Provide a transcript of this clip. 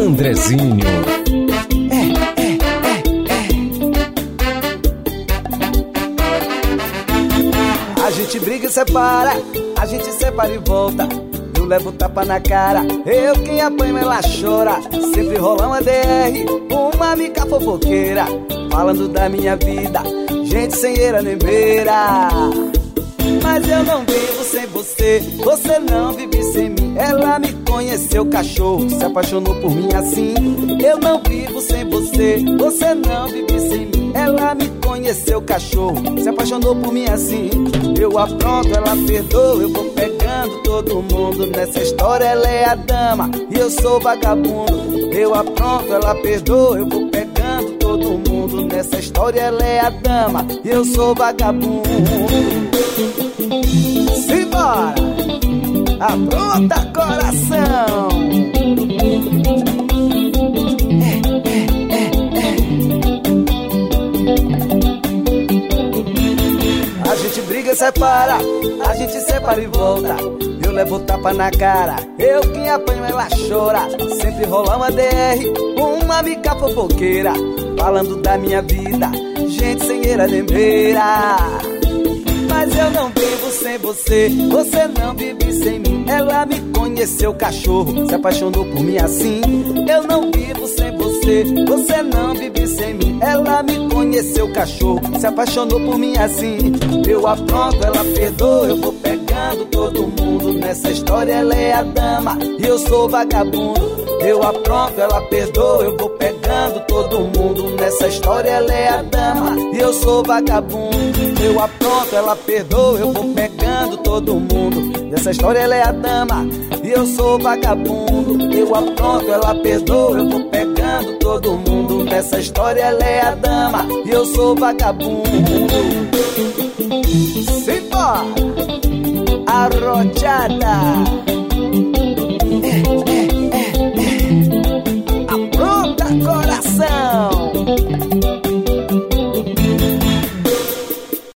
Andrezinho. A gente briga e separa, a gente separa e volta. Eu levo tapa na cara, eu quem apanho ela chora. Sempre rola uma DR, uma mica fofoqueira, falando da minha vida, gente sem eira nem beira. Mas eu não vivo sem você, você não vive sem mim. Ela me conheceu, cachorro, se apaixonou por mim assim. Eu não vivo sem você, você não vive sem mim. Ela me conheceu, cachorro, se apaixonou por mim assim. Eu apronto, ela perdoa, eu vou pegando todo mundo. Nessa história ela é a dama e eu sou vagabundo. Eu apronto, ela perdoa, eu vou pegando todo mundo. Nessa história ela é a dama e eu sou vagabundo. Simbora! Apronta, coração! A gente briga e separa, a gente separa e volta. Eu levo tapa na cara, eu quem apanho ela chora. Sempre rola uma DR, uma mica fofoqueira, falando da minha vida, gente sem eira nem beira. Mas eu não vivo sem você, você não vive sem mim. Ela me conheceu, cachorro, se apaixonou por mim assim. Eu não vivo sem você, você não vive sem mim. Ela me conheceu, cachorro, se apaixonou por mim assim. Eu apronto, ela perdoa, eu vou pegando todo mundo. Nessa história ela é a dama e eu sou vagabundo. Eu apronto, ela perdoa, eu vou pegando todo mundo. Nessa história ela é a dama e eu sou vagabundo. Eu apronto, ela perdoa, eu vou pegando todo mundo. Nessa história ela é a dama e eu sou vagabundo. Eu apronto, ela perdoa, eu vou pegando todo mundo. Nessa história ela é a dama e eu sou vagabundo. Simbora! Arrochada!